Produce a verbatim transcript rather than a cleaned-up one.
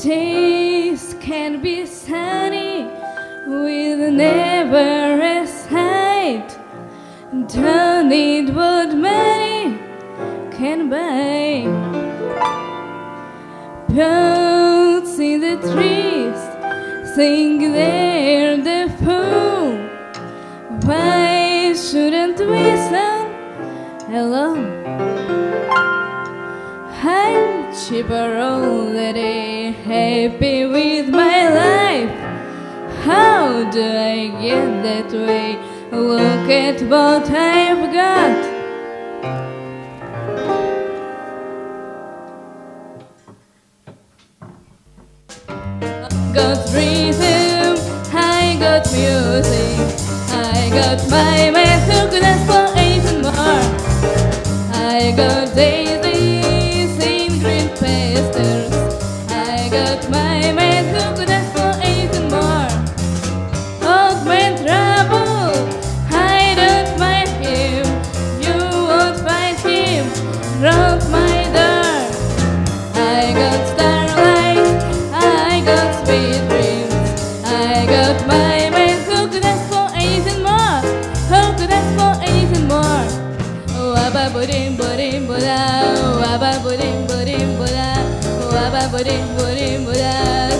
Days can be sunny with never a sight. Don't need what many can buy. Birds in the trees think they're the fool. Why shouldn't we stand alone? I'm cheaper already, happy with my life. How do I get that way? Look at what I've got. Got rhythm, I got music, I got my man who could ask for even more. I got daisies in green pastures, I got my man who could ask for even more. Old man trouble, I don't mind him, you won't find him round my door. I got starlight, I got sweet dreams, I got my man who could ask for anything more, who could ask for anything more. Waba budim budim buda, waba budim budim buda, waba budim budim buda.